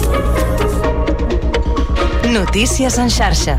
Notícies en xarxa.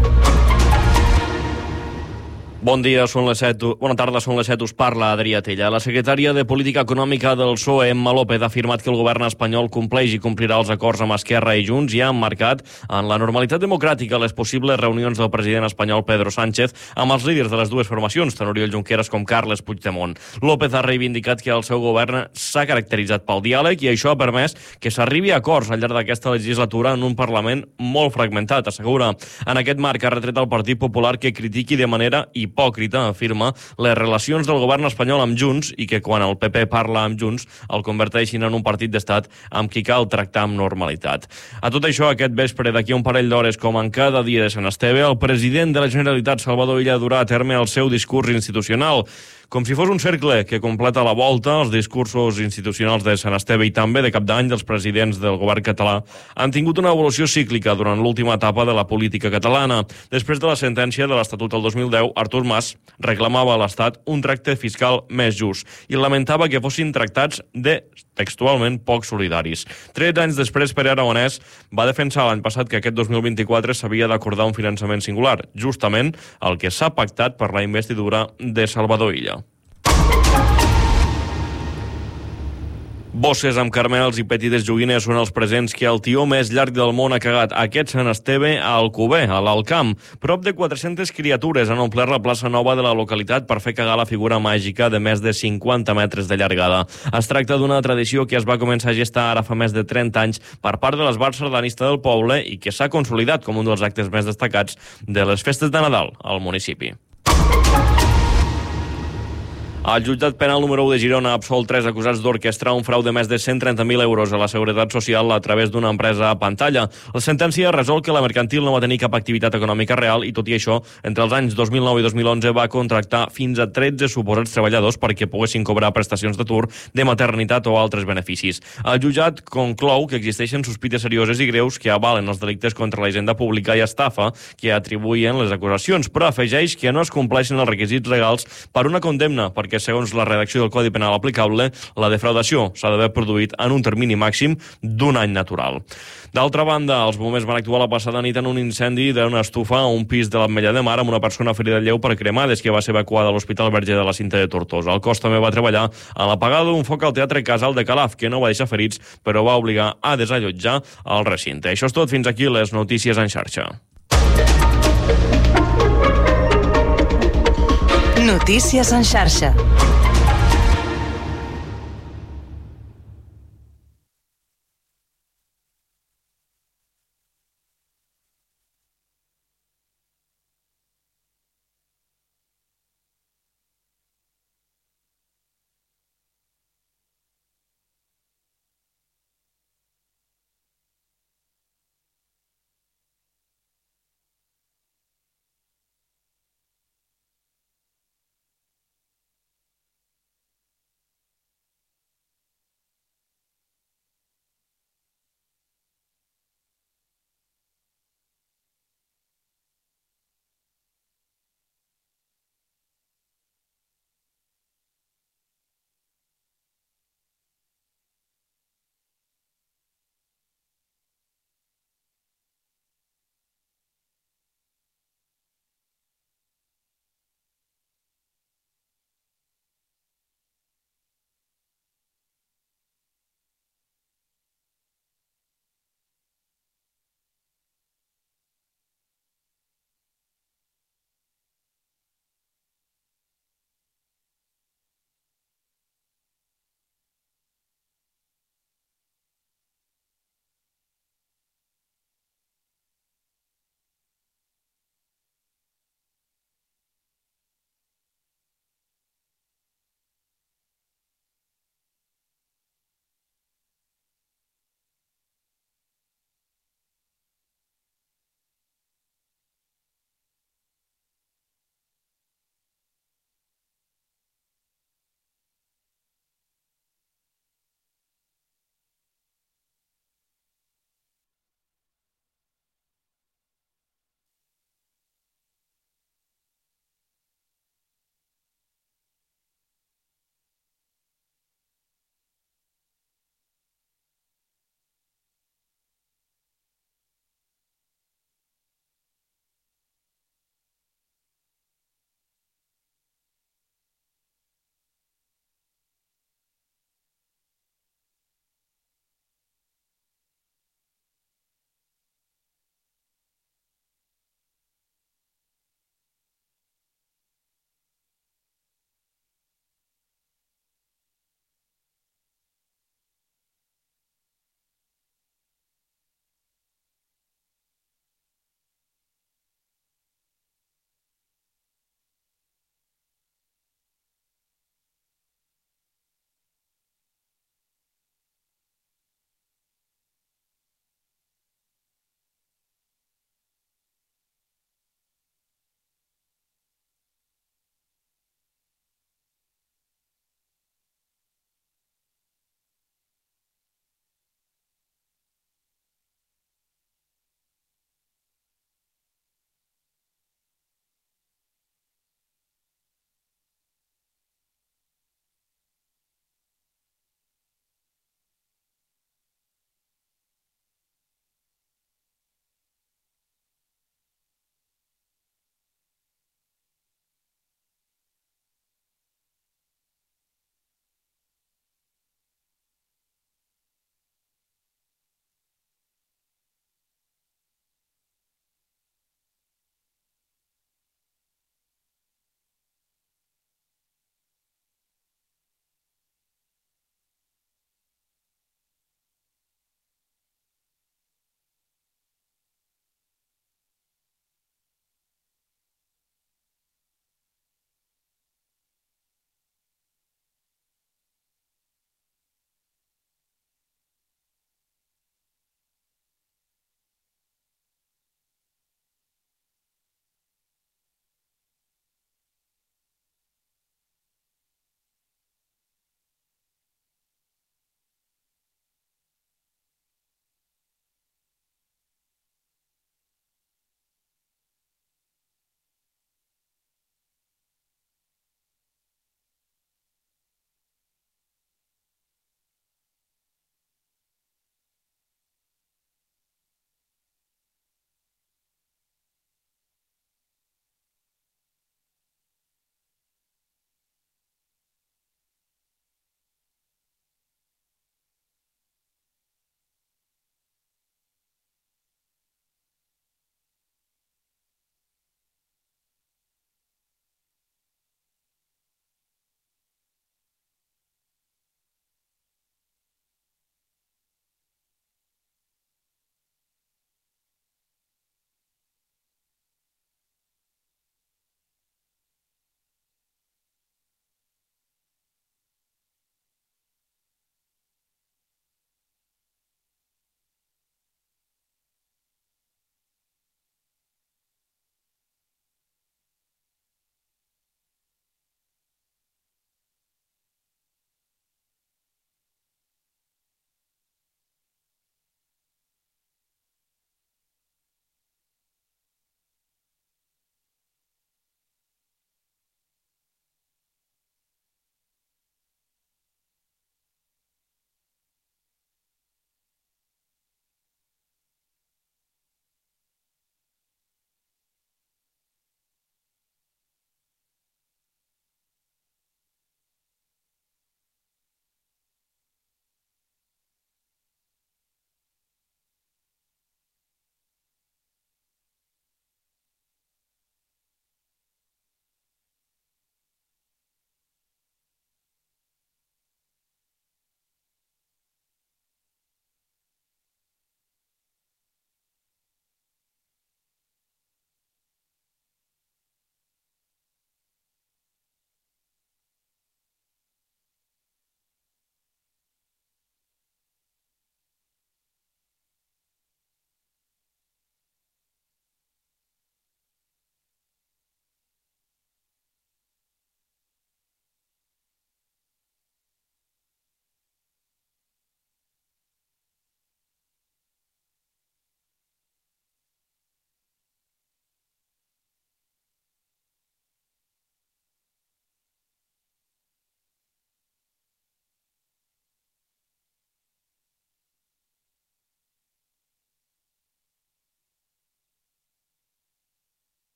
Bon dia, són les 7. Bona tarda, són les 7. Us parla Adrià Tella. La secretària de Política Econòmica del PSOE, Emma López, ha afirmat que el govern espanyol compleix i complirà els acords amb Esquerra i Junts i ha emmarcat en la normalitat democràtica les possibles reunions del president espanyol Pedro Sánchez amb els líders de les dues formacions, tant Oriol Junqueras com Carles Puigdemont. López ha reivindicat que el seu govern s'ha caracteritzat pel diàleg i això ha permès que s'arribi a acords al llarg d'aquesta legislatura en un Parlament molt fragmentat, assegura. En aquest marc ha retret al Partit Popular que critiqui de manera hipòcrita, afirma, les relacions del govern espanyol amb Junts i que quan el PP parla amb Junts el converteixin en un partit d'estat amb qui cal tractar amb normalitat. A tot això, aquest vespre, d'aquí un parell d'hores, com en cada dia de Sant Esteve, el president de la Generalitat, Salvador Illa, durà a terme el seu discurs institucional. Com si fos un cercle que completa la volta, els discursos institucionals de Sant Esteve i també de cap d'any dels presidents del govern català han tingut una evolució cíclica durant l'última etapa de la política catalana. Després de la sentència de l'Estatut del 2010, Artur Mas reclamava a l'Estat un tracte fiscal més just i lamentava que fossin tractats de, textualment, poc solidaris. 13 anys després, Pere Aragonès va defensar l'any passat que aquest 2024 s'havia d'acordar un finançament singular, justament el que s'ha pactat per la investidura de Salvador Illa. Bosses amb carmels i petites joguines són els presents que el tió més llarg del món ha cagat aquest Sant Esteve a Alcover, a l'Alt Camp. Prop de 400 criatures han omplert la plaça nova de la localitat per fer cagar la figura màgica de més de 50 metres de llargada. Es tracta d'una tradició que es va començar a gestar ara fa més de 30 anys per part de l'esbart sardanista del poble i que s'ha consolidat com un dels actes més destacats de les festes de Nadal al municipi. El jutjat penal número 1 de Girona ha absolt 3 acusats d'orquestrar un frau de més de 130.000 euros a la Seguretat Social a través d'una empresa a pantalla. La sentència resol que la mercantil no va tenir cap activitat econòmica real i, tot i això, entre els anys 2009 i 2011 va contractar fins a 13 suposats treballadors perquè poguessin cobrar prestacions d'atur, de maternitat o altres beneficis. El jutjat conclou que existeixen sospites serioses i greus que avalen els delictes contra la hisenda pública i estafa que atribuïen les acusacions, però afegeix que no es compleixen els requisits legals per una condemna, perquè segons la redacció del Codi Penal aplicable, la defraudació s'ha d'haver produït en un termini màxim d'un any natural. D'altra banda, els bombers van actuar la passada nit en un incendi d'una estufa a un pis de l'Ametlla de Mar amb una persona ferida lleu per cremades que va ser evacuada a l'Hospital Verger de la Cinta de Tortosa. El cos també va treballar a l'apagada d'un foc al Teatre Casal de Calaf, que no va deixar ferits, però va obligar a desallotjar el recinte. Això és tot, fins aquí les notícies en xarxa. Notícies en xarxa.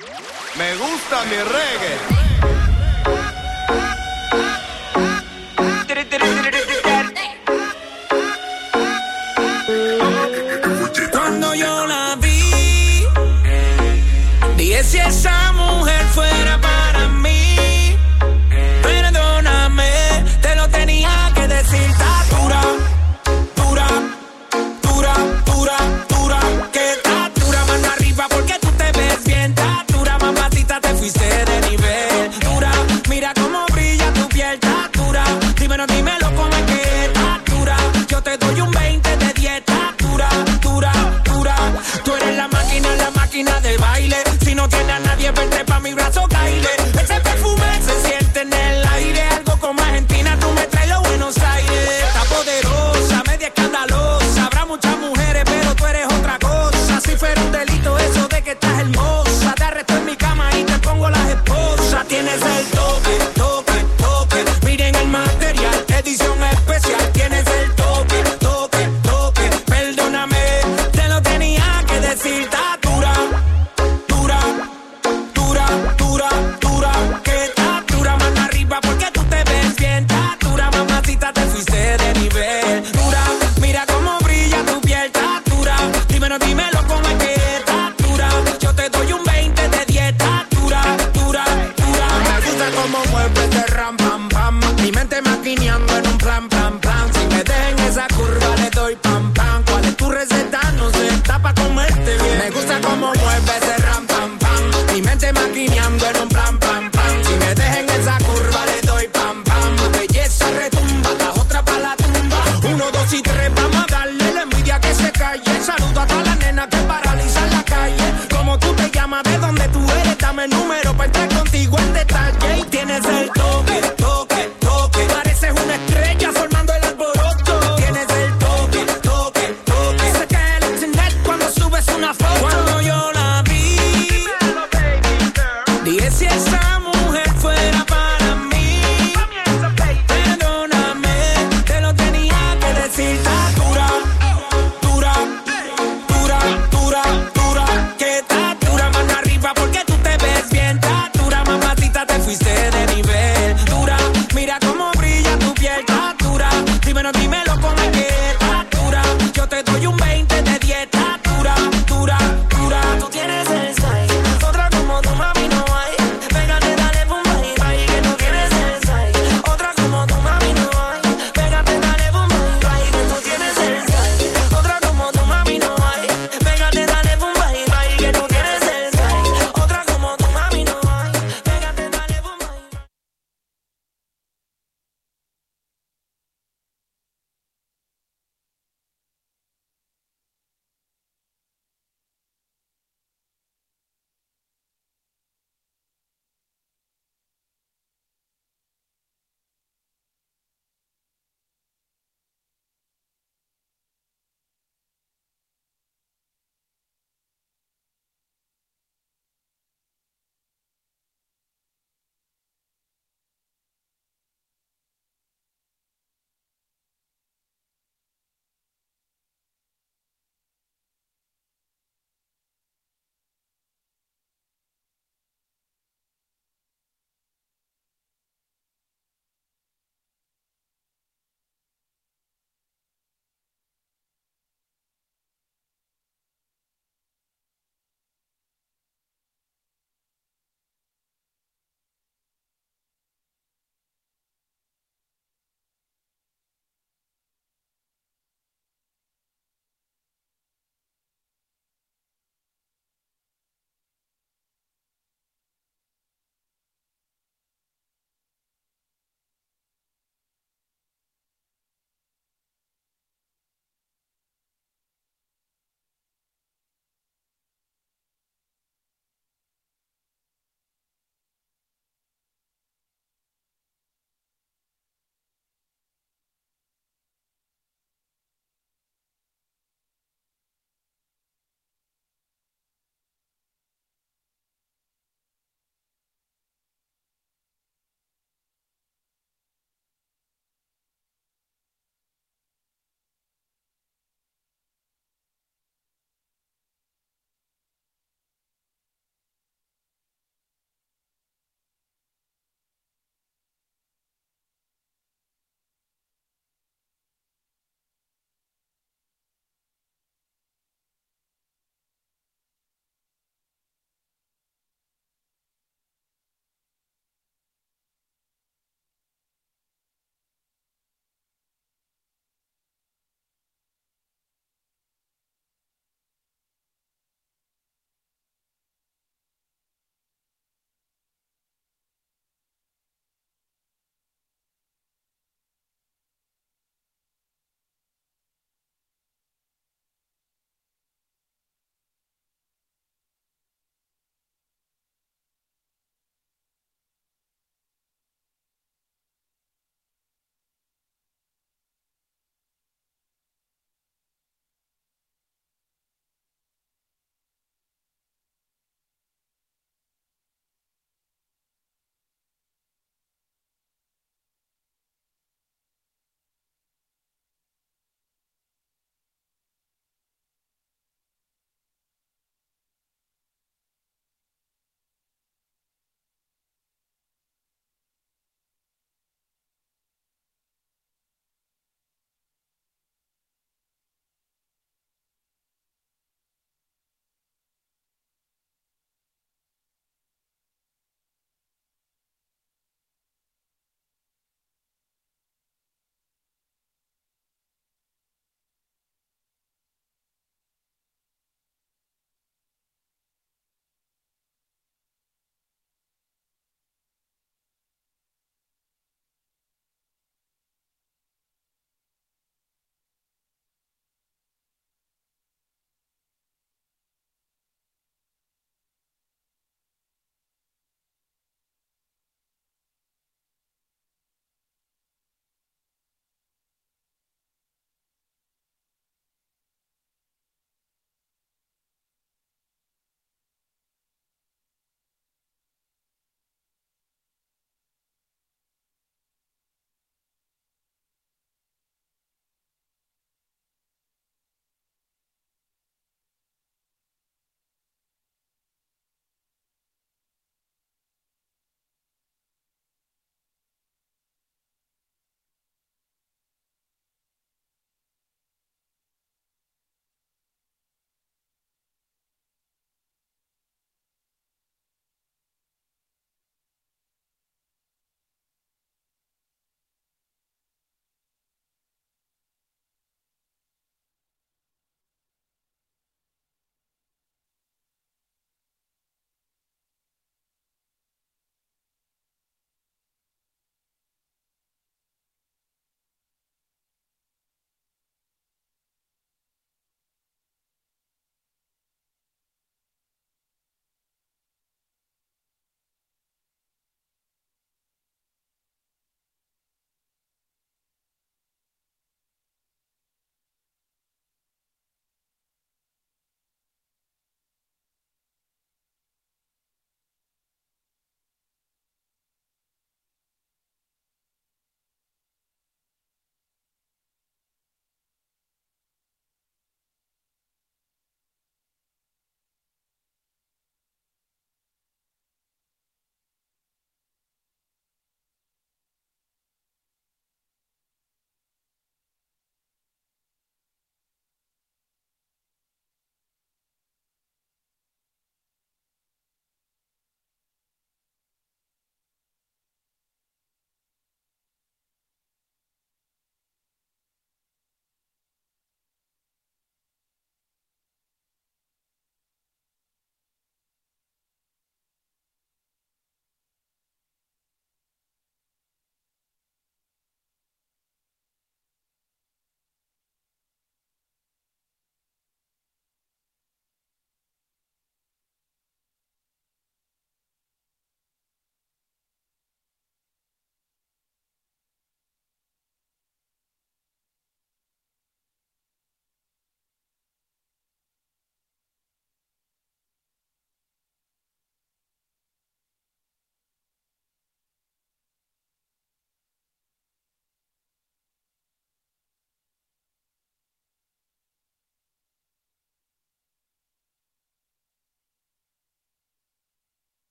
Me gusta mi reggae. Cuando yo la vi, dije si esa mujer fuera para mí, perdóname, te lo tenía que decir. Está dura, dura, dura, dura, dura, que está dura, mano arriba porque tú te ves bien. Está dura, mamacita, te fuiste de nivel.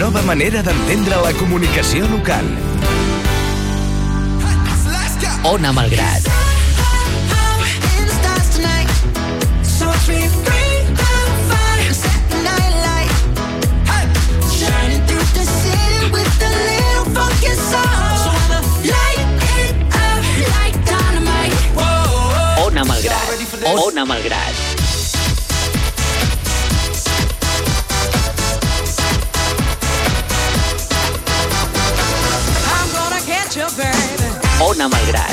nova manera d'entendre la comunicació local. Ona Malgrat. Ona Malgrat. Ona Malgrat. Ona Malgrat.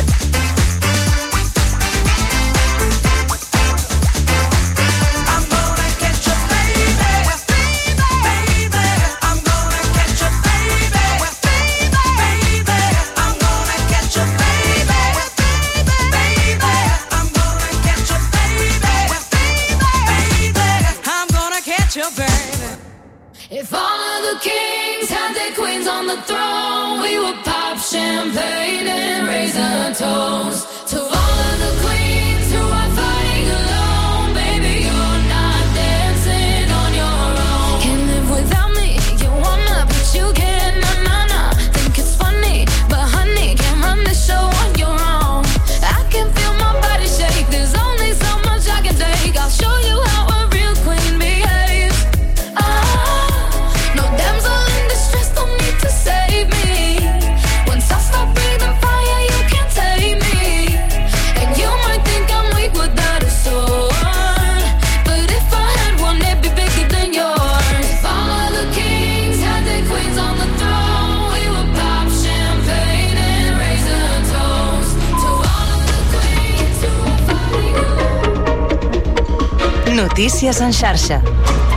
If all of the kings had their queens on the throne, we would pop champagne and raise a toast to all of the queens who are fighting alone. Baby, you're not dancing on your own. Can't live without me, you wanna, but you can't, nah. Think it's funny, but honey, can't run the show on your own. I can feel my body shake, there's only so much I can take. I'll show you how a real queen behaves. No damsel in distress, don't need to save me. Once I stop breathing fire, you can't take me. And you might think I'm weak without a sword, but if I had one, it'd be bigger than yours. If all of the kings had their queens on the throne, we would pop champagne and raise a toast to all of the queens who are fighting. Notícies en xarxa.